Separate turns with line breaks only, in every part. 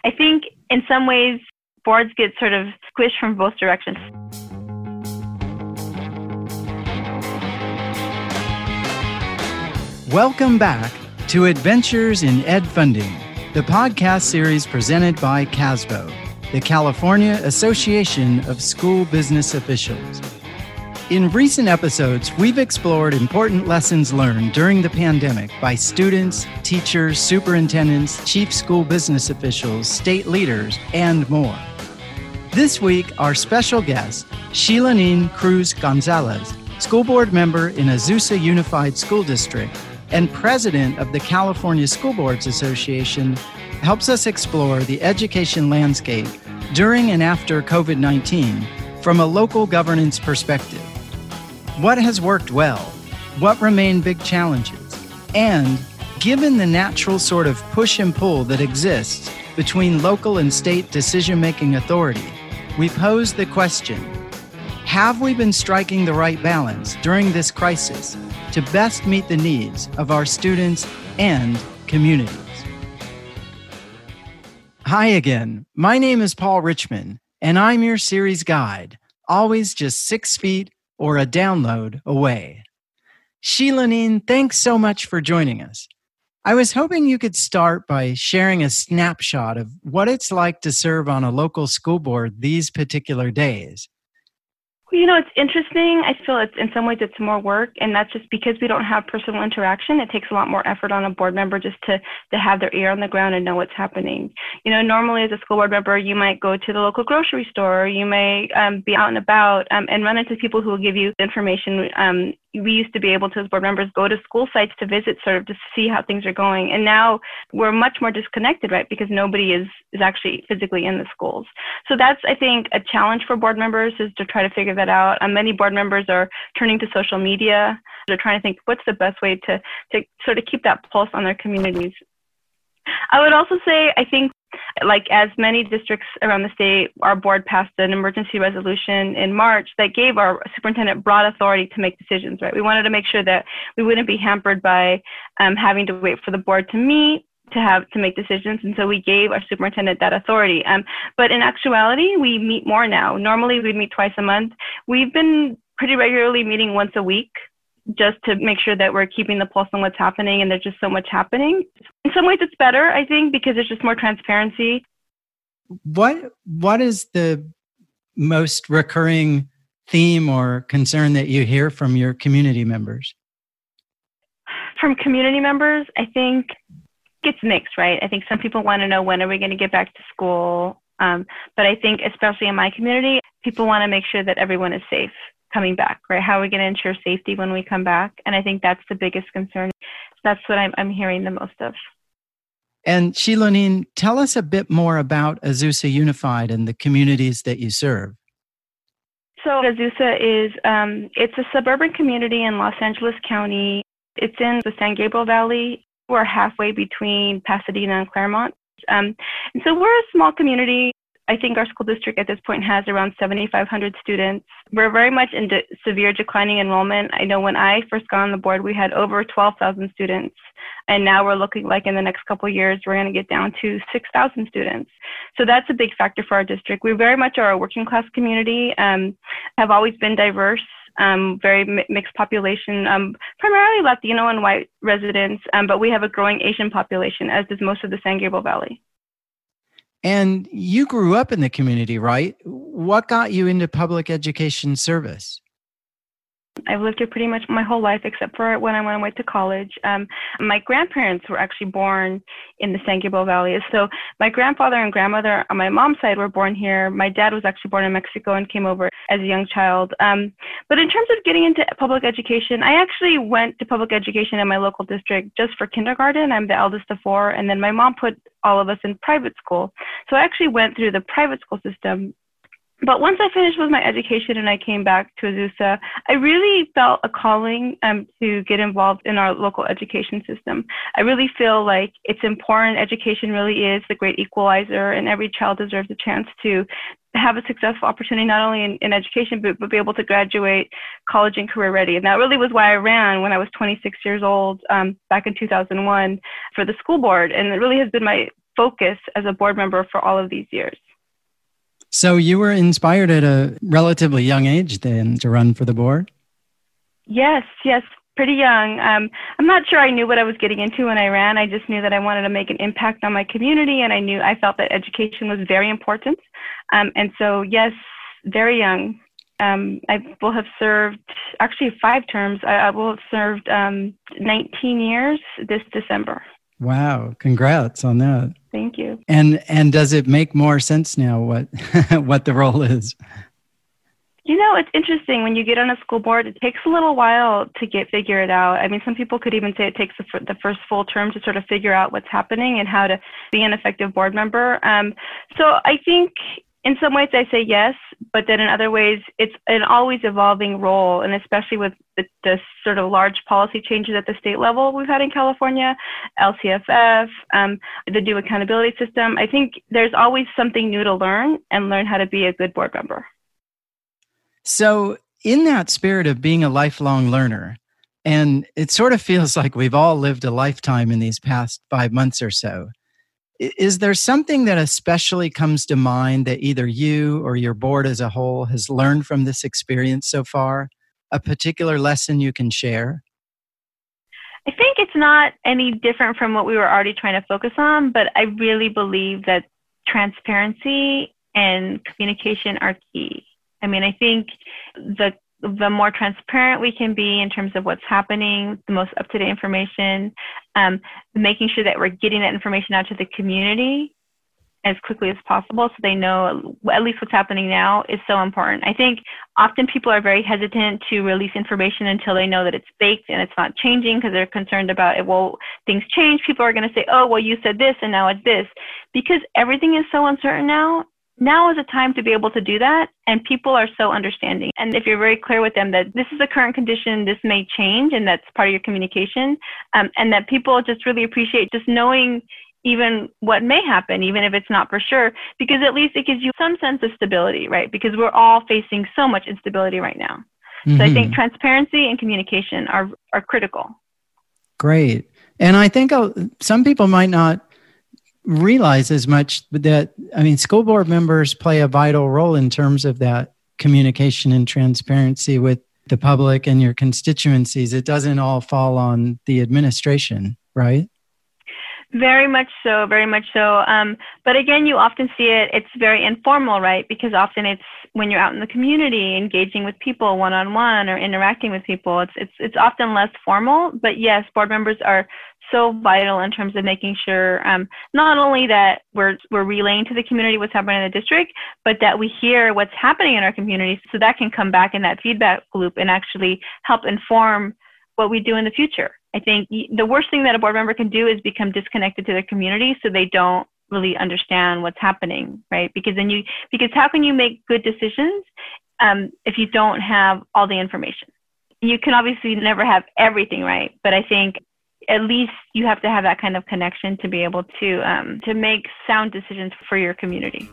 I think in some ways, boards get sort of squished from both directions.
Welcome back to Adventures in Ed Funding, the podcast series presented by CASBO, the California Association of School Business Officials. In recent episodes, we've explored important lessons learned during the pandemic by students, teachers, superintendents, chief school business officials, state leaders, and more. This week, our special guest, Sheilanine Cruz Gonzalez, school board member in Azusa Unified School District and president of the California School Boards Association, helps us explore the education landscape during and after COVID-19 from a local governance perspective. What has worked well? What remain big challenges? And given the natural sort of push and pull that exists between local and state decision-making authority, we pose the question, have we been striking the right balance during this crisis to best meet the needs of our students and communities? Hi again, my name is Paul Richmond, and I'm your series guide, always just 6 feet or a download away. Sheilanine, thanks so much for joining us. I was hoping you could start by sharing a snapshot of what it's like to serve on a local school board these particular days.
You know, it's interesting. I feel in some ways it's more work, and that's just because we don't have personal interaction. It takes a lot more effort on a board member just to have their ear on the ground and know what's happening. You know, normally as a school board member, you might go to the local grocery store, you may be out and about and run into people who will give you information. We used to be able to, as board members, go to school sites to visit, sort of to see how things are going. And now we're much more disconnected, right? Because nobody is actually physically in the schools. So that's, I think, a challenge for board members, is to try to figure that out. Many board members are turning to social media. They're trying to think, what's the best way to sort of keep that pulse on their communities? I would also say, I think, like as many districts around the state, our board passed an emergency resolution in March that gave our superintendent broad authority to make decisions, right? We wanted to make sure that we wouldn't be hampered by having to wait for the board to meet to make decisions. And so we gave our superintendent that authority. But in actuality, we meet more now. Normally we'd meet twice a month. We've been pretty regularly meeting once a week, just to make sure that we're keeping the pulse on what's happening, and there's just so much happening. In some ways it's better, I think, because there's just more transparency.
What is the most recurring theme or concern that you hear from your community members?
From community members, I think it's mixed, right? I think some people want to know, when are we going to get back to school? But I think, especially in my community, people want to make sure that everyone is safe coming back, right? How are we going to ensure safety when we come back? And I think that's the biggest concern. That's what I'm hearing the most of.
And Sheilanine, tell us a bit more about Azusa Unified and the communities that you serve.
So Azusa is, it's a suburban community in Los Angeles County. It's in the San Gabriel Valley. We're halfway between Pasadena and Claremont. And so we're a small community. I think our school district at this point has around 7,500 students. We're very much in severe declining enrollment. I know when I first got on the board, we had over 12,000 students. And now we're looking like in the next couple of years, we're going to get down to 6,000 students. So that's a big factor for our district. We very much are a working class community, have always been diverse, very mixed population, primarily Latino and white residents, but we have a growing Asian population, as does most of the San Gabriel Valley.
And you grew up in the community, right? What got you into public education service?
I've lived here pretty much my whole life, except for when I went to college. My grandparents were actually born in the San Gabriel Valley. So my grandfather and grandmother on my mom's side were born here. My dad was actually born in Mexico and came over as a young child. But in terms of getting into public education, I actually went to public education in my local district just for kindergarten. I'm the eldest of 4. And then my mom put all of us in private school. So I actually went through the private school system. But once I finished with my education and I came back to Azusa, I really felt a calling to get involved in our local education system. I really feel like it's important. Education really is the great equalizer, and every child deserves a chance to have a successful opportunity, not only in education, but be able to graduate college and career ready. And that really was why I ran when I was 26 years old, back in 2001 for the school board. And it really has been my focus as a board member for all of these years.
So you were inspired at a relatively young age then to run for the board?
Yes, pretty young. I'm not sure I knew what I was getting into when I ran. I just knew that I wanted to make an impact on my community, and I felt that education was very important. And so, yes, very young. I will have served actually 5 terms. I will have served 19 years this December.
Wow, congrats on that.
Thank you.
And does it make more sense now what what the role is?
You know, it's interesting. When you get on a school board, it takes a little while to figure it out. I mean, some people could even say it takes the first full term to sort of figure out what's happening and how to be an effective board member. So I think in some ways I say yes, but then in other ways it's an always evolving role, and especially with the sort of large policy changes at the state level we've had in California, LCFF, the new accountability system. I think there's always something new to learn and learn how to be a good board member.
So in that spirit of being a lifelong learner, and it sort of feels like we've all lived a lifetime in these past 5 months or so, is there something that especially comes to mind that either you or your board as a whole has learned from this experience so far? A particular lesson you can share?
I think it's not any different from what we were already trying to focus on, but I really believe that transparency and communication are key. I mean, I think the more transparent we can be in terms of what's happening, the most up-to-date information, making sure that we're getting that information out to the community as quickly as possible so they know at least what's happening now is so important. I think often people are very hesitant to release information until they know that it's baked and it's not changing because they're concerned about it. Well, things change. People are going to say, oh, well, you said this and now it's this. Because everything is so uncertain now. Now is a time to be able to do that, and people are so understanding. And if you're very clear with them that this is the current condition, this may change, and that's part of your communication, and that people just really appreciate just knowing even what may happen, even if it's not for sure, because at least it gives you some sense of stability, right? Because we're all facing so much instability right now. Mm-hmm. So I think transparency and communication are critical.
Great. And I think some people might not realize as much that, I mean, school board members play a vital role in terms of that communication and transparency with the public and your constituencies. It doesn't all fall on the administration, right?
Very much so, very much so. But again, you often see it's very informal, right? Because often it's when you're out in the community, engaging with people one-on-one or interacting with people, it's often less formal. But yes, board members are so vital in terms of making sure not only that we're relaying to the community what's happening in the district, but that we hear what's happening in our communities so that can come back in that feedback loop and actually help inform what we do in the future. I think the worst thing that a board member can do is become disconnected to their community so they don't really understand what's happening, right? Because how can you make good decisions if you don't have all the information? You can obviously never have everything right, but I think at least you have to have that kind of connection to be able to make sound decisions for your community.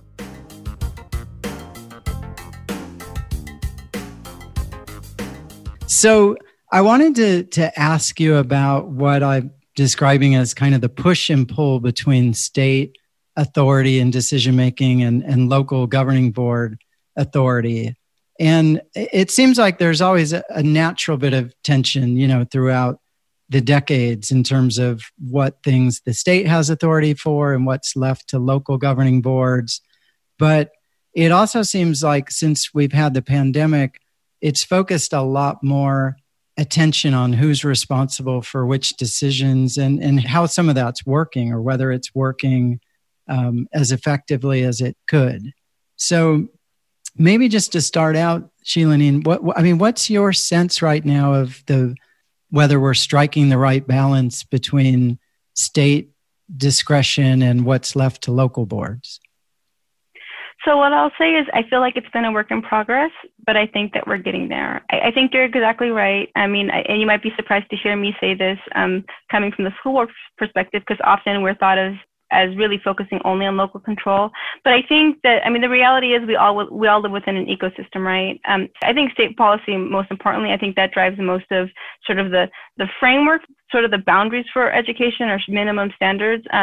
So I wanted to ask you about what I'm describing as kind of the push and pull between state authority and decision-making and local governing board authority. And it seems like there's always a natural bit of tension, throughout the decades in terms of what things the state has authority for and what's left to local governing boards. But it also seems like since we've had the pandemic, it's focused a lot more attention on who's responsible for which decisions and how some of that's working or whether it's working as effectively as it could. So maybe just to start out, Sheila-Neene, what's your sense right now of whether we're striking the right balance between state discretion and what's left to local boards?
So what I'll say is I feel like it's been a work in progress, but I think that we're getting there. I think you're exactly right. I mean, and you might be surprised to hear me say this coming from the school board perspective, because often we're thought of as really focusing only on local control. But I think that, the reality is we all live within an ecosystem, right? I think state policy, most importantly, I think that drives most of sort of the framework, sort of the boundaries for education or minimum standards.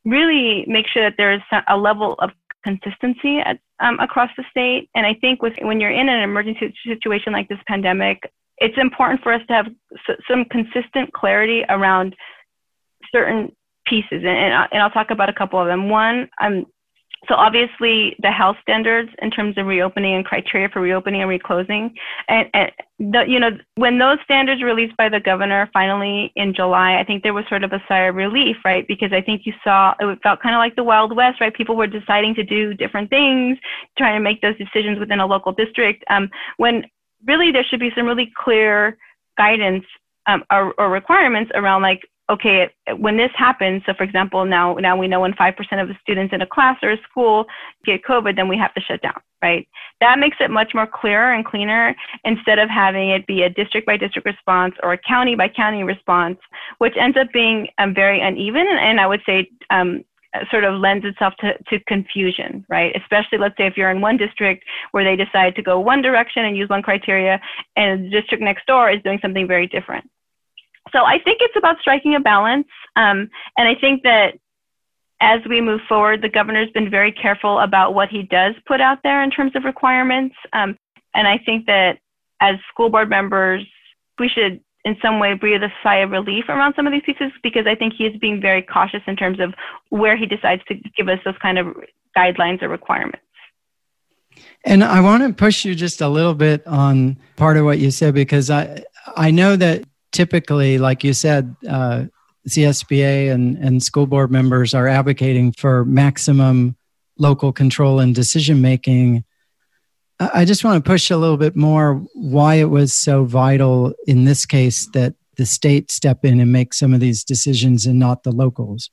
really make sure that there is a level of consistency across the state. And I think when you're in an emergency situation like this pandemic, it's important for us to have some consistent clarity around certain pieces. And I'll talk about a couple of them. One, so obviously the health standards in terms of reopening and criteria for reopening and reclosing. When those standards released by the governor finally in July, I think there was sort of a sigh of relief, right? Because I think you saw, it felt kind of like the Wild West, right? People were deciding to do different things, trying to make those decisions within a local district, when really there should be some really clear guidance or requirements around, like, okay, when this happens, so for example, now we know when 5% of the students in a class or a school get COVID, then we have to shut down, right? That makes it much more clearer and cleaner, instead of having it be a district by district response or a county by county response, which ends up being very uneven, and I would say sort of lends itself to confusion, right? Especially, let's say, if you're in one district where they decide to go one direction and use one criteria, and the district next door is doing something very different. So I think it's about striking a balance. And I think that as we move forward, the governor's been very careful about what he does put out there in terms of requirements. And I think that as school board members, we should in some way breathe a sigh of relief around some of these pieces, because I think he is being very cautious in terms of where he decides to give us those kind of guidelines or requirements.
And I want to push you just a little bit on part of what you said, because I know that typically, like you said, CSBA and school board members are advocating for maximum local control and decision-making. I just want to push a little bit more why it was so vital in this case that the state step in and make some of these decisions and not the locals.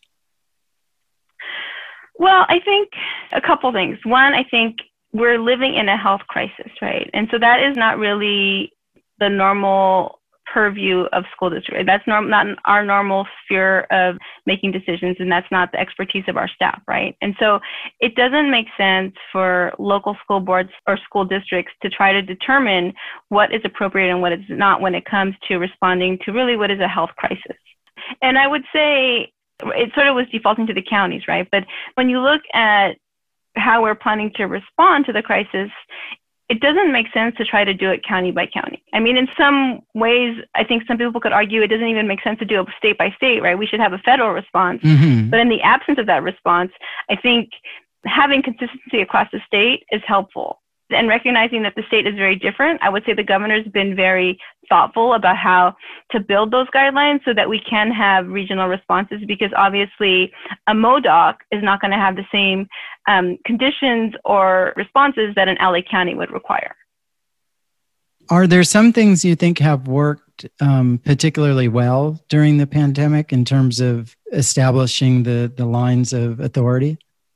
Well, I think a couple things. One, I think we're living in a health crisis, right? And so that is not really the normal purview of school district. That's not our normal sphere of making decisions, and that's not the expertise of our staff, right? And so it doesn't make sense for local school boards or school districts to try to determine what is appropriate and what is not when it comes to responding to really what is a health crisis. And I would say it sort of was defaulting to the counties, right? But when you look at how we're planning to respond to the crisis, it doesn't make sense to try to do it county by county. I mean, in some ways, I think some people could argue it doesn't even make sense to do it state by state, right? We should have a federal response. Mm-hmm. But in the absence of that response, I think having consistency across the state is helpful. And recognizing that the state is very different, I would say the governor's been very thoughtful about how to build those guidelines so that we can have regional responses, because obviously a MODOC is not going to have the same conditions or responses that an LA County would require.
Are there some things you think have worked particularly well during the pandemic in terms of establishing the lines of authority?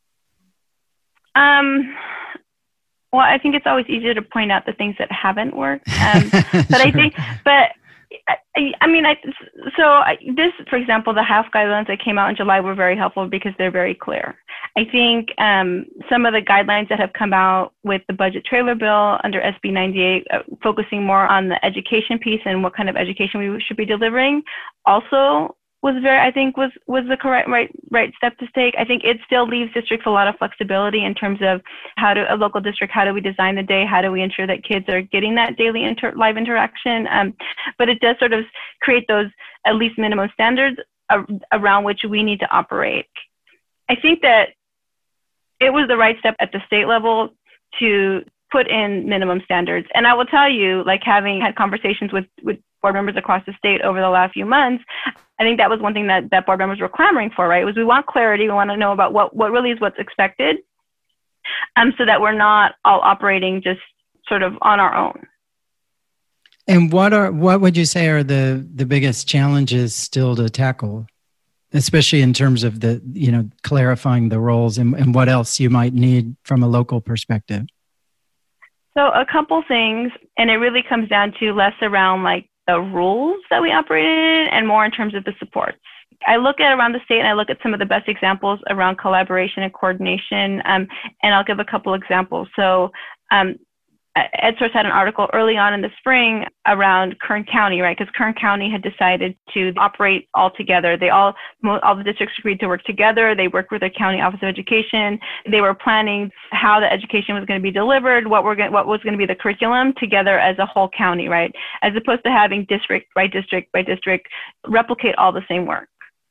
Well, I think it's always easier to point out the things that haven't worked. But sure. This, for example, the health guidelines that came out in July were very helpful because they're very clear. I think some of the guidelines that have come out with the budget trailer bill under SB 98, focusing more on the education piece and what kind of education we should be delivering, also was the correct right step to take. I think it still leaves districts a lot of flexibility in terms of how do we design the day? How do we ensure that kids are getting that daily live interaction? But it does sort of create those at least minimum standards around which we need to operate. I think that it was the right step at the state level to put in minimum standards. And I will tell you, like, having had conversations with board members across the state over the last few months, I think that was one thing that board members were clamoring for, right? Was we want clarity. We want to know about what really is what's expected, so that we're not all operating just sort of on our own.
And what would you say are the biggest challenges still to tackle, especially in terms of clarifying the roles and what else you might need from a local perspective?
So a couple things, and it really comes down to less around like the rules that we operate in and more in terms of the supports. I look at around the state and I look at some of the best examples around collaboration and coordination, and I'll give a couple examples. So EdSource had an article early on in the spring around Kern County, right? Because Kern County had decided to operate all together. All the districts agreed to work together. They worked with their county office of education. They were planning how the education was going to be delivered, what was going to be the curriculum together as a whole county, right? As opposed to having district by district by district replicate all the same work.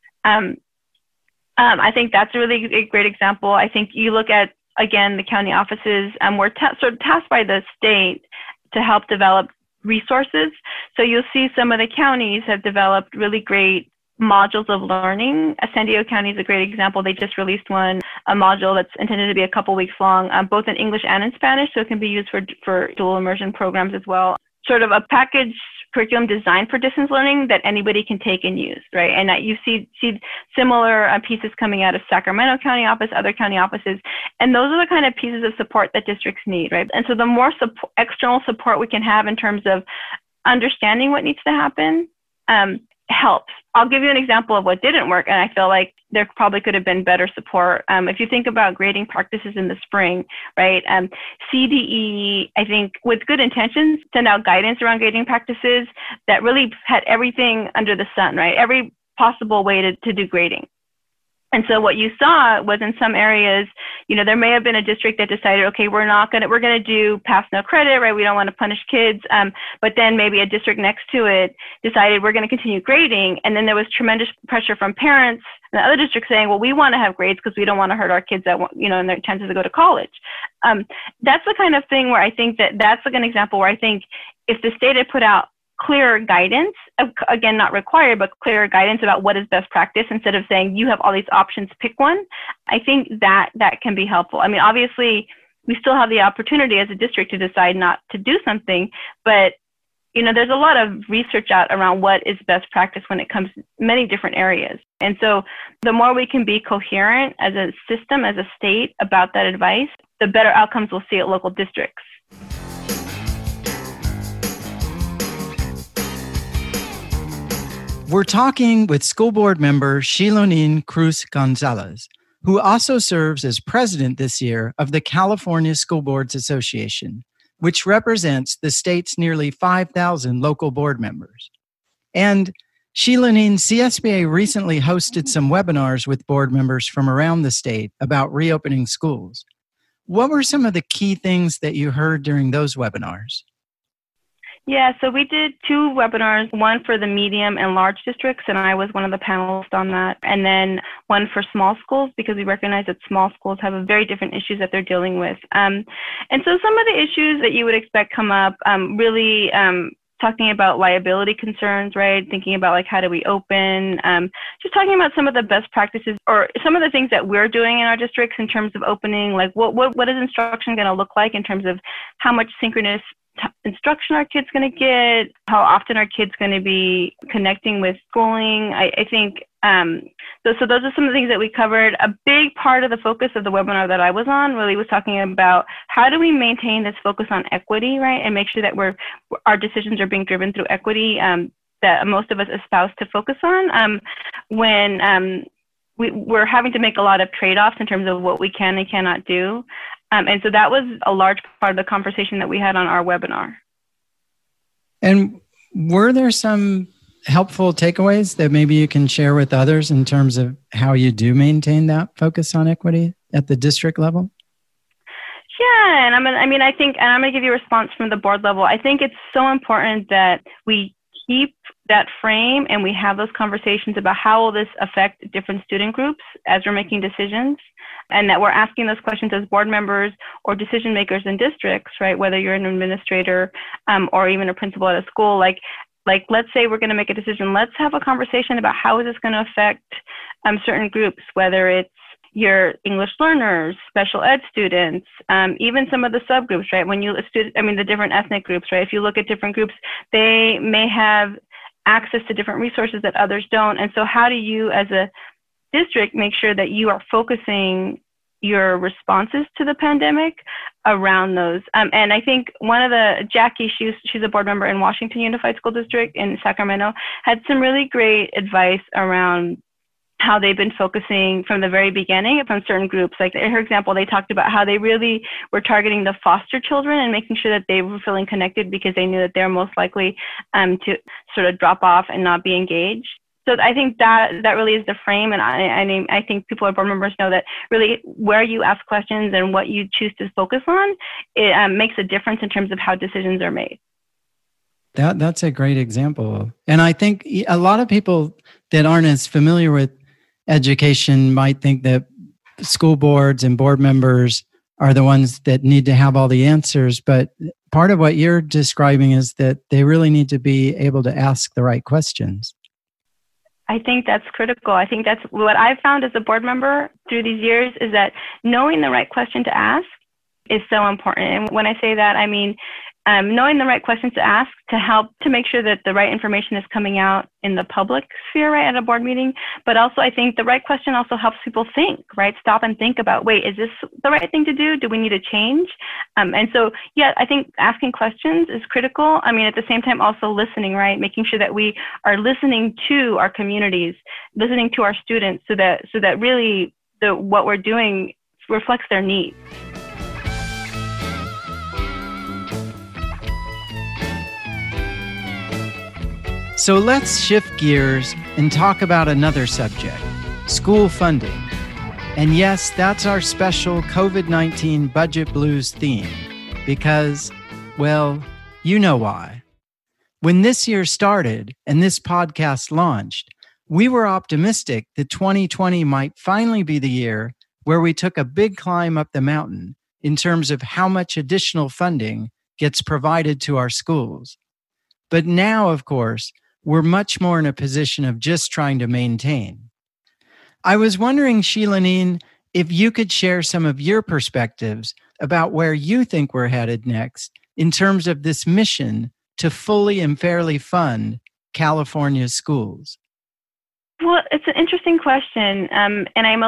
I think that's a really great example. I think you look at, again, the county offices were sort of tasked by the state to help develop resources. So you'll see some of the counties have developed really great modules of learning. San Diego County is a great example. They just released a module that's intended to be a couple weeks long, both in English and in Spanish, so it can be used for dual immersion programs as well. Sort of a package curriculum designed for distance learning that anybody can take and use, right? And that you see similar pieces coming out of Sacramento County office, other county offices, and those are the kind of pieces of support that districts need, right? And so the more external support we can have in terms of understanding what needs to happen helps. I'll give you an example of what didn't work, and I feel like there probably could have been better support. If you think about grading practices in the spring, right? CDE, I think, with good intentions, sent out guidance around grading practices that really had everything under the sun, right? Every possible way to do grading. And so what you saw was in some areas, there may have been a district that decided, okay, we're going to do pass no credit, right? We don't want to punish kids. But then maybe a district next to it decided we're going to continue grading. And then there was tremendous pressure from parents and the other districts saying, well, we want to have grades because we don't want to hurt our kids in their chances to go to college. That's the kind of thing where I think that's like an example where I think if the state had put out clearer guidance, again, not required, but clearer guidance about what is best practice instead of saying you have all these options, pick one. I think that can be helpful. I mean, obviously, we still have the opportunity as a district to decide not to do something, but there's a lot of research out around what is best practice when it comes to many different areas. And so the more we can be coherent as a system, as a state about that advice, the better outcomes we'll see at local districts.
We're talking with school board member Xilonin Cruz Gonzalez, who also serves as president this year of the California School Boards Association, which represents the state's nearly 5,000 local board members. And Xilonin, CSBA recently hosted some webinars with board members from around the state about reopening schools. What were some of the key things that you heard during those webinars?
Yeah, so we did 2 webinars, one for the medium and large districts, and I was one of the panelists on that, and then one for small schools, because we recognize that small schools have very different issues that they're dealing with. And so some of the issues that you would expect come up, really talking about liability concerns, right? Thinking about like, how do we open? Just talking about some of the best practices or some of the things that we're doing in our districts in terms of opening, like what is instruction going to look like in terms of how much synchronous instruction our kids going to get, how often our kids going to be connecting with schooling. I think so those are some of the things that we covered. A big part of the focus of the webinar that I was on really was talking about how do we maintain this focus on equity, right, and make sure that our decisions are being driven through equity that most of us espouse to focus on when we're having to make a lot of trade-offs in terms of what we can and cannot do. And so that was a large part of the conversation that we had on our webinar.
And were there some helpful takeaways that maybe you can share with others in terms of how you do maintain that focus on equity at the district level?
Yeah, and I'm going to give you a response from the board level. I think it's so important that we keep that frame and we have those conversations about how will this affect different student groups as we're making decisions, and that we're asking those questions as board members or decision makers in districts, right? Whether you're an administrator or even a principal at a school, like let's say we're going to make a decision. Let's have a conversation about how is this going to affect certain groups, whether it's your English learners, special ed students, even some of the subgroups, right? The different ethnic groups, right? If you look at different groups, they may have access to different resources that others don't. And so how do you as a district make sure that you are focusing your responses to the pandemic around those? And I think Jackie, she's a board member in Washington Unified School District in Sacramento, had some really great advice around how they've been focusing from the very beginning on certain groups. Like in her example, they talked about how they really were targeting the foster children and making sure that they were feeling connected because they knew that they're most likely to sort of drop off and not be engaged. So I think that really is the frame. And I think people or board members know that really where you ask questions and what you choose to focus on, it makes a difference in terms of how decisions are made.
That's a great example. And I think a lot of people that aren't as familiar with education might think that school boards and board members are the ones that need to have all the answers. But part of what you're describing is that they really need to be able to ask the right questions.
I think that's critical. I think that's what I've found as a board member through these years is that knowing the right question to ask is so important. And when I say that, I mean knowing the right questions to ask to help to make sure that the right information is coming out in the public sphere, right, at a board meeting. But also, I think the right question also helps people think, right? Stop and think about, wait, is this the right thing to do? Do we need to change? And so, yeah, I think asking questions is critical. I mean, at the same time, also listening, right? Making sure that we are listening to our communities, listening to our students so that really what we're doing reflects their needs.
So let's shift gears and talk about another subject, school funding. And yes, that's our special COVID-19 Budget Blues theme because, well, you know why. When this year started and this podcast launched, we were optimistic that 2020 might finally be the year where we took a big climb up the mountain in terms of how much additional funding gets provided to our schools. But now, of course, we're much more in a position of just trying to maintain. I was wondering, Sheila-Neen, if you could share some of your perspectives about where you think we're headed next in terms of this mission to fully and fairly fund California's schools.
Well, it's an interesting question, and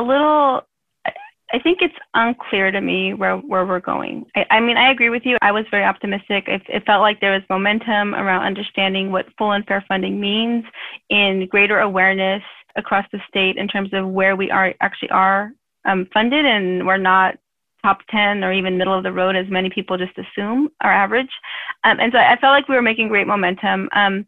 I think it's unclear to me where we're going. I mean, I agree with you. I was very optimistic. It felt like there was momentum around understanding what full and fair funding means, in greater awareness across the state in terms of where we are funded, and we're not top 10 or even middle of the road as many people just assume our average. And so I felt like we were making great momentum.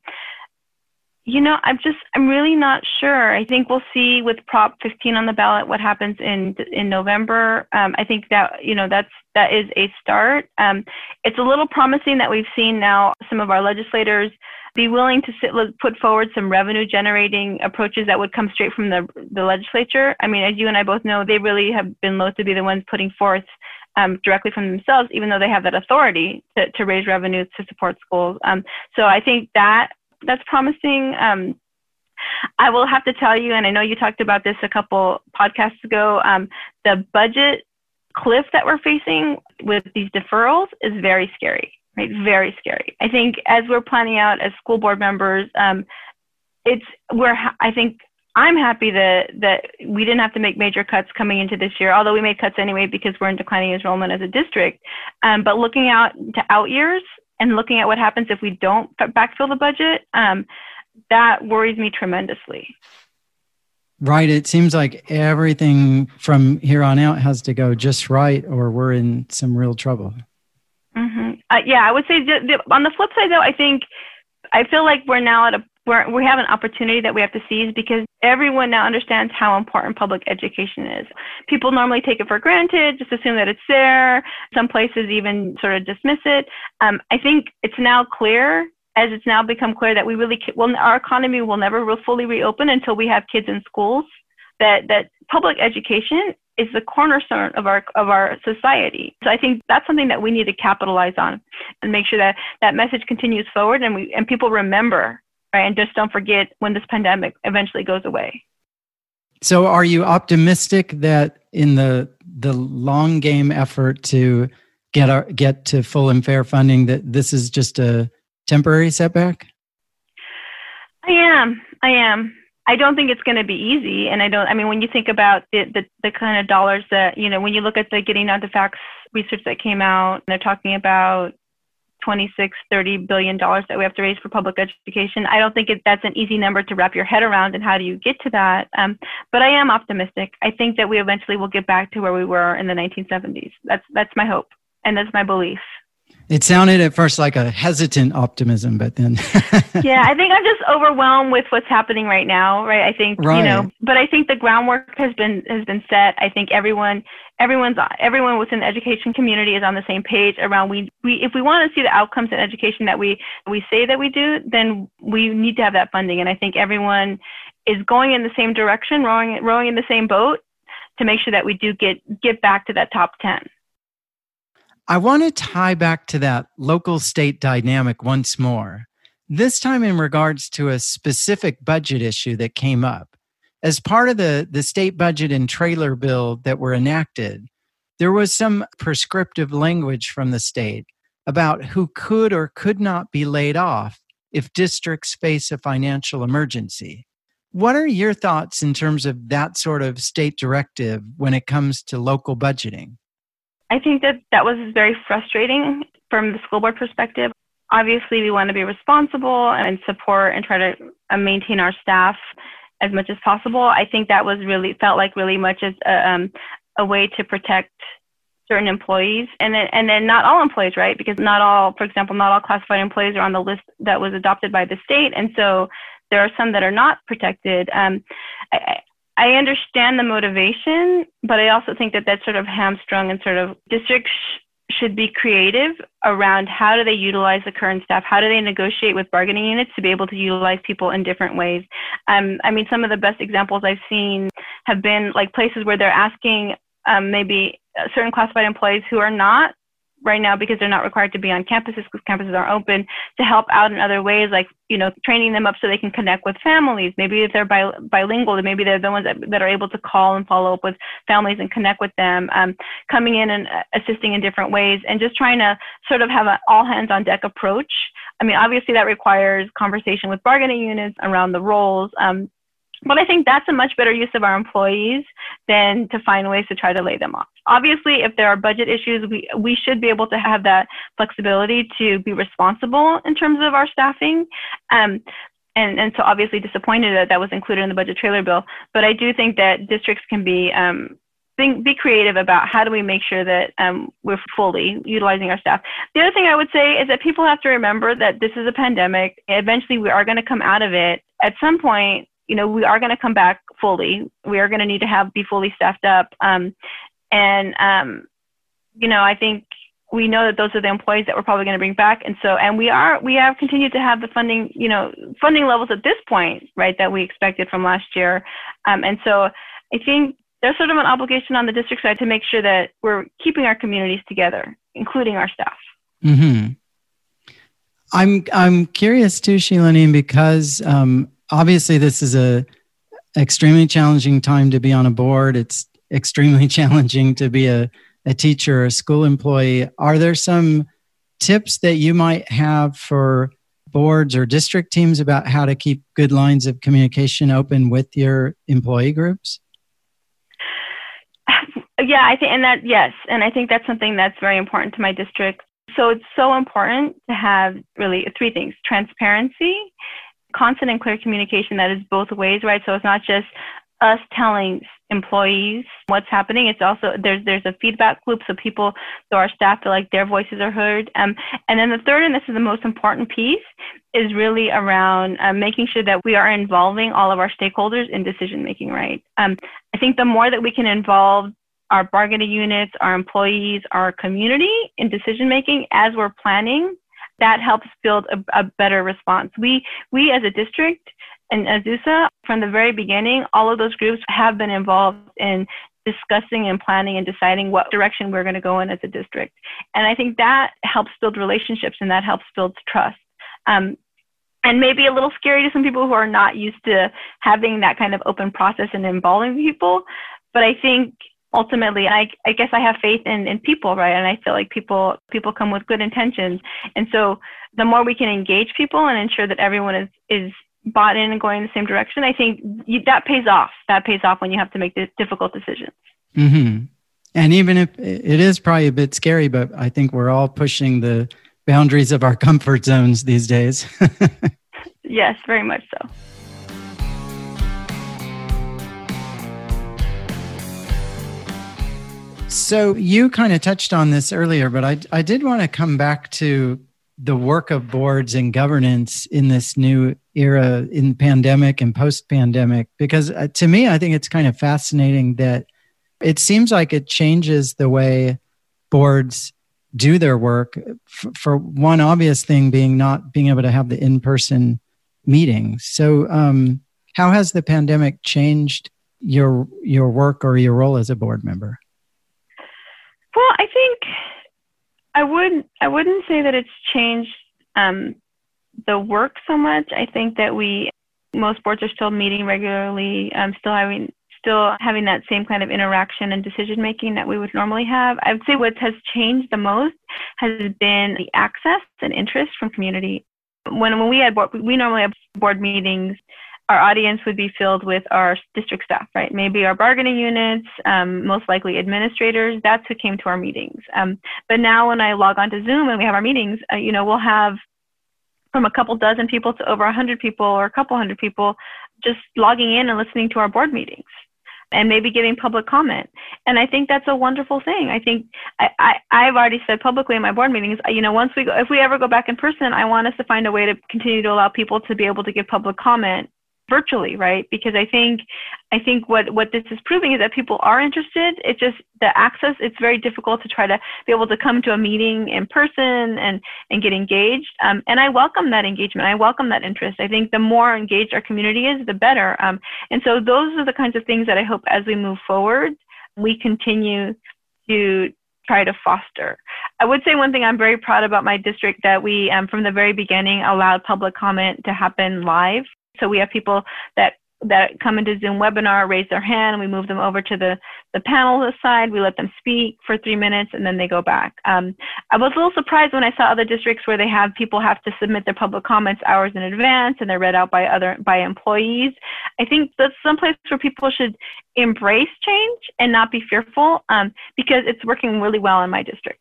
I'm really not sure. I think we'll see with Prop 15 on the ballot what happens in November. I think that that is a start. It's a little promising that we've seen now some of our legislators be willing to put forward some revenue generating approaches that would come straight from the legislature. I mean, as you and I both know, they really have been loath to be the ones putting forth directly from themselves, even though they have that authority to raise revenues to support schools. So I think that's promising. I will have to tell you, and I know you talked about this a couple podcasts ago, the budget cliff that we're facing with these deferrals is very scary, right? Very scary. I think as we're planning out as school board members, I think I'm happy that we didn't have to make major cuts coming into this year, although we made cuts anyway because we're in declining enrollment as a district. But looking out to out years, and looking at what happens if we don't backfill the budget, that worries me tremendously.
Right. It seems like everything from here on out has to go just right, or we're in some real trouble.
Mm-hmm. I would say on the flip side, though, I feel like we're now we have an opportunity that we have to seize because everyone now understands how important public education is. People normally take it for granted, just assume that it's there. Some places even sort of dismiss it. I think it's now clear, as it's now become clear that our economy will never fully reopen until we have kids in schools, that public education is the cornerstone of our society. So I think that's something that we need to capitalize on and make sure that message continues forward and people remember, right? And just don't forget when this pandemic eventually goes away.
So are you optimistic that in the long game effort to get to full and fair funding, that this is just a temporary setback?
I am. I don't think it's going to be easy. And when you think about the kind of dollars that, when you look at the Getting Out the Facts research that came out, they're talking about $26-30 billion that we have to raise for public education. I don't think that's an easy number to wrap your head around, and how do you get to that? But I am optimistic. I think that we eventually will get back to where we were in the 1970s. That's my hope, and that's my belief.
It sounded at first like a hesitant optimism, but then...
Yeah, I think I'm just overwhelmed with what's happening right now, right? I think,
right.
But I think the groundwork has been set. I think everyone within the education community is on the same page around if we want to see the outcomes in education that we say that we do, then we need to have that funding. And I think everyone is going in the same direction, rowing in the same boat to make sure that we do get back to that top 10.
I want to tie back to that local state dynamic once more, this time in regards to a specific budget issue that came up. As part of the state budget and trailer bill that were enacted, there was some prescriptive language from the state about who could or could not be laid off if districts face a financial emergency. What are your thoughts in terms of that sort of state directive when it comes to local budgeting?
I think that was very frustrating from the school board perspective. Obviously, we want to be responsible and support and try to maintain our staff as much as possible. I think that felt like really much as a way to protect certain employees, and then not all employees, right? Because not all classified employees are on the list that was adopted by the state, and so there are some that are not protected. I understand the motivation, but I also think that that's sort of hamstrung, and sort of districts should be creative around how do they utilize the current staff? How do they negotiate with bargaining units to be able to utilize people in different ways? Some of the best examples I've seen have been like places where they're asking maybe certain classified employees who are not right now, because they're not required to be on campuses because campuses are open, to help out in other ways, like, training them up so they can connect with families. Maybe if they're bilingual, maybe they're the ones that are able to call and follow up with families and connect with them, coming in and assisting in different ways, and just trying to sort of have an all hands on deck approach. Obviously that requires conversation with bargaining units around the roles. But I think that's a much better use of our employees than to find ways to try to lay them off. Obviously, if there are budget issues, we should be able to have that flexibility to be responsible in terms of our staffing. And so obviously disappointed that was included in the budget trailer bill. But I do think that districts can be creative about how do we make sure that we're fully utilizing our staff. The other thing I would say is that people have to remember that this is a pandemic. Eventually, we are going to come out of it. At some point, we are going to come back fully. We are going to need to be fully staffed up. I think we know that those are the employees that we're probably going to bring back. And we have continued to have the funding levels at this point, right, that we expected from last year. And so I think there's sort of an obligation on the district side to make sure that we're keeping our communities together, including our staff.
Mm-hmm. I'm curious too, Sheila-Neem, because obviously this is a extremely challenging time to be on a board. It's extremely challenging to be a teacher or a school employee. Are there some tips that you might have for boards or district teams about how to keep good lines of communication open with your employee groups?
Yeah, I think that's something that's very important to my district. So it's so important to have really three things: transparency, constant and clear communication that is both ways, right? So it's not just us telling employees what's happening. It's also there's a feedback loop, so our staff feel like their voices are heard. And then the third, and this is the most important piece, is really around making sure that we are involving all of our stakeholders in decision making, right? I think the more that we can involve our bargaining units, our employees, our community in decision making as we're planning, that helps build a better response. We as a district and Azusa, from the very beginning, all of those groups have been involved in discussing and planning and deciding what direction we're going to go in as a district. And I think that helps build relationships, and that helps build trust. And maybe a little scary to some people who are not used to having that kind of open process and involving people. But I think ultimately, I guess I have faith in people, right? And I feel like people come with good intentions. And so the more we can engage people and ensure that everyone is bought in and going in the same direction, I think that pays off. That pays off when you have to make the difficult decisions. Mm-hmm.
And even if it is probably a bit scary, but I think we're all pushing the boundaries of our comfort zones these days.
Yes, very much so.
So you kind of touched on this earlier, but I did want to come back to the work of boards and governance in this new era in pandemic and post-pandemic, because to me, I think it's kind of fascinating that it seems like it changes the way boards do their work. For one obvious thing being not being able to have the in-person meetings. So how has the pandemic changed your work or your role as a board member?
Well, I think I wouldn't say that it's changed the work so much. I think that most boards are still meeting regularly, still having that same kind of interaction and decision making that we would normally have. I would say what has changed the most has been the access and interest from community. When we normally have board meetings, our audience would be filled with our district staff, right? Maybe our bargaining units, most likely administrators. That's who came to our meetings. But now when I log on to Zoom and we have our meetings, we'll have from a couple dozen people to over 100 people or a couple hundred people just logging in and listening to our board meetings and maybe giving public comment. And I think that's a wonderful thing. I think I've already said publicly in my board meetings, if we ever go back in person, I want us to find a way to continue to allow people to be able to give public comment virtually, right? Because I think what this is proving is that people are interested. It's just the access. It's very difficult to try to be able to come to a meeting in person and get engaged. And I welcome that engagement. I welcome that interest. I think the more engaged our community is, the better. And so those are the kinds of things that I hope as we move forward, we continue to try to foster. I would say one thing I'm very proud about my district that we, from the very beginning, allowed public comment to happen live. So we have people that come into Zoom webinar, raise their hand, and we move them over to the panel side. We let them speak for 3 minutes, and then they go back. I was a little surprised when I saw other districts where people have to submit their public comments hours in advance, and they're read out by employees. I think that's someplace where people should embrace change and not be fearful, because it's working really well in my district.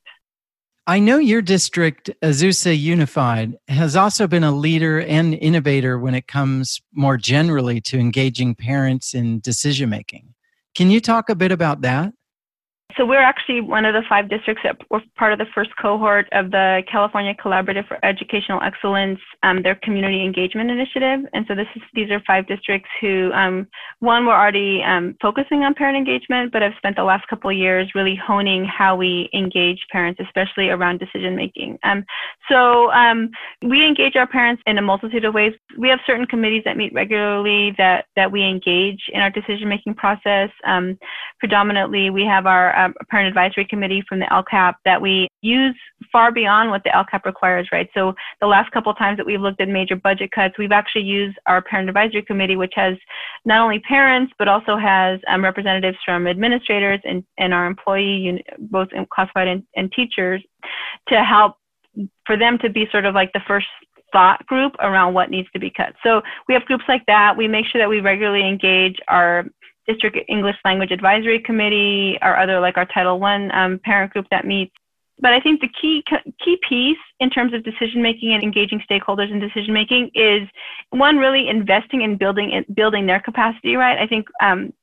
I know your district, Azusa Unified, has also been a leader and innovator when it comes more generally to engaging parents in decision-making. Can you talk a bit about that?
So we're actually one of the 5 districts that were part of the first cohort of the California Collaborative for Educational Excellence, their community engagement initiative. And so these are 5 districts who, one, were already focusing on parent engagement, but have spent the last couple of years really honing how we engage parents, especially around decision making. So we engage our parents in a multitude of ways. We have certain committees that meet regularly that we engage in our decision making process. Predominantly, we have our parent advisory committee from the LCAP that we use far beyond what the LCAP requires, right? So the last couple of times that we've looked at major budget cuts, we've actually used our parent advisory committee, which has not only parents, but also has representatives from administrators and our employee, both classified and teachers, to help for them to be sort of like the first thought group around what needs to be cut. So we have groups like that. We make sure that we regularly engage our District English Language Advisory Committee, our other, like our Title I parent group that meets. But I think the key piece in terms of decision making and engaging stakeholders in decision making is, one, really investing in building their capacity, right? I think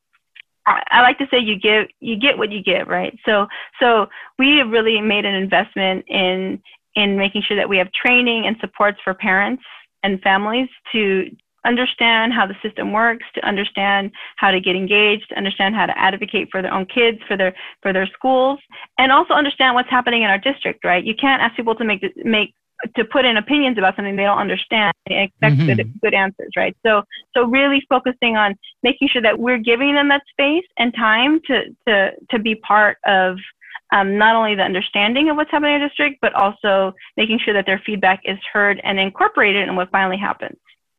I like to say you get what you give, right? So we have really made an investment in making sure that we have training and supports for parents and families to understand how the system works, to understand how to get engaged, to understand how to advocate for their own kids, for their schools, and also understand what's happening in our district, right? You can't ask people to put in opinions about something they don't understand and expect good answers, right? So really focusing on making sure that we're giving them that space and time to be part of not only the understanding of what's happening in our district, but also making sure that their feedback is heard and incorporated in what finally happens.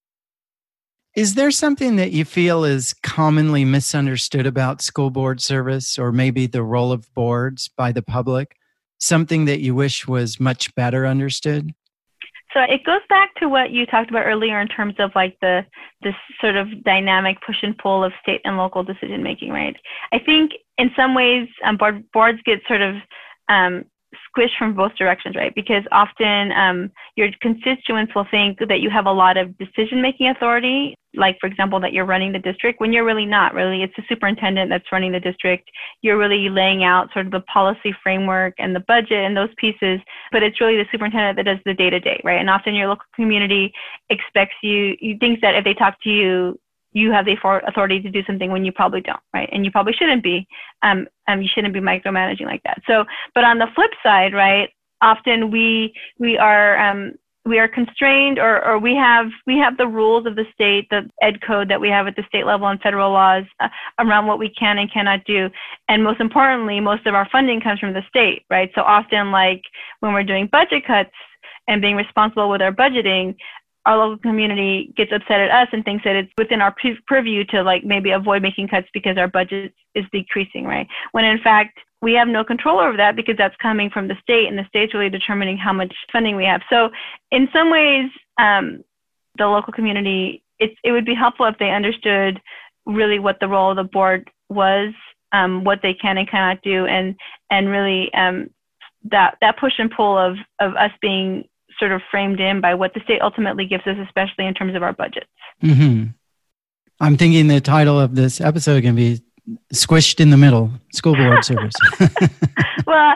Is there something that you feel is commonly misunderstood about school board service, or maybe the role of boards by the public? Something that you wish was much better understood?
So it goes back to what you talked about earlier in terms of like this sort of dynamic push and pull of state and local decision making, right? I think in some ways boards get sort of squished from both directions, right? Because often your constituents will think that you have a lot of decision-making authority, like, for example, that you're running the district, when you're really not. Really, it's the superintendent that's running the district. You're really laying out sort of the policy framework and the budget and those pieces, but it's really the superintendent that does the day-to-day, right? And often your local community expects you thinks that if they talk to you, you have the authority to do something when you probably don't, right? And you probably shouldn't be. You shouldn't be micromanaging like that. So, but on the flip side, right? Often we are constrained, or we have the rules of the state, the ed code that we have at the state level and federal laws around what we can and cannot do. And most importantly, most of our funding comes from the state, right? So often, like when we're doing budget cuts and being responsible with our budgeting, our local community gets upset at us and thinks that it's within our purview to like maybe avoid making cuts because our budget is decreasing, right? When in fact, we have no control over that because that's coming from the state, and the state's really determining how much funding we have. So in some ways, the local community, it would be helpful if they understood really what the role of the board was, what they can and cannot do, and really that push and pull of us being sort of framed in by what the state ultimately gives us, especially in terms of our budgets.
Mm-hmm. I'm thinking the title of this episode can be Squished in the Middle, School Board Service.
Well,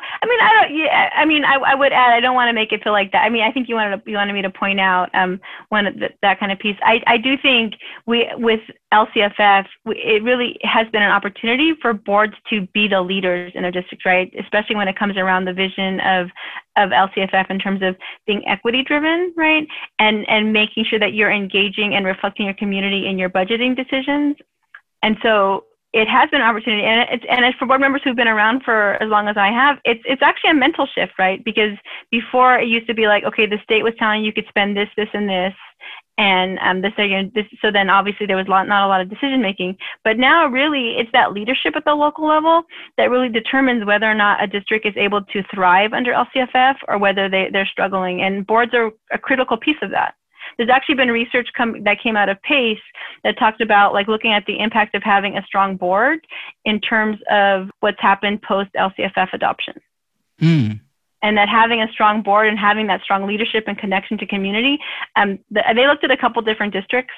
I would add, I don't want to make it feel like that. I mean, I think you wanted me to point out that kind of piece. I do think with LCFF, it really has been an opportunity for boards to be the leaders in their districts, right? Especially when it comes around the vision of LCFF in terms of being equity driven, right? And making sure that you're engaging and reflecting your community in your budgeting decisions. And so it has been an opportunity, and it's for board members who've been around for as long as I have, it's actually a mental shift, right? Because before it used to be like, okay, the state was telling you could spend this, this, and this, and so then obviously there was not a lot of decision making. But now really it's that leadership at the local level that really determines whether or not a district is able to thrive under LCFF or whether they're struggling, and boards are a critical piece of that. There's actually been research that came out of PACE that talked about like looking at the impact of having a strong board in terms of what's happened post LCFF adoption. And that having a strong board and having that strong leadership and connection to community, they looked at a couple different districts.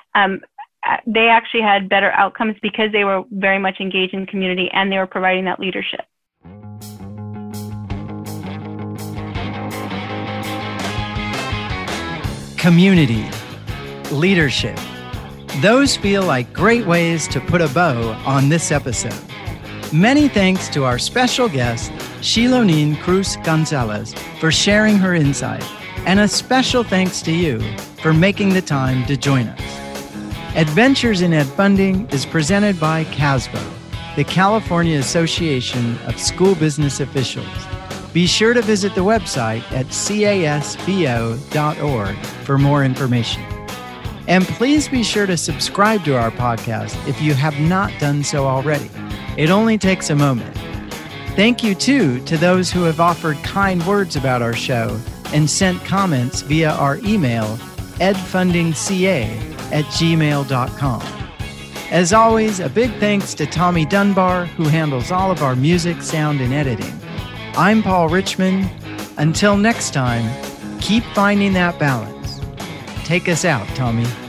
They actually had better outcomes because they were very much engaged in community and they were providing that leadership.
Community, leadership. Those feel like great ways to put a bow on this episode. Many thanks to our special guest, Xilonin Cruz Gonzalez, for sharing her insight, and a special thanks to you for making the time to join us. Adventures in Ed Funding is presented by CASBO, the California Association of School Business Officials. Be sure to visit the website at casbo.org for more information. And please be sure to subscribe to our podcast if you have not done so already. It only takes a moment. Thank you, too, to those who have offered kind words about our show and sent comments via our email, edfundingca@gmail.com. As always, a big thanks to Tommy Dunbar, who handles all of our music, sound, and editing. I'm Paul Richmond. Until next time, keep finding that balance. Take us out, Tommy.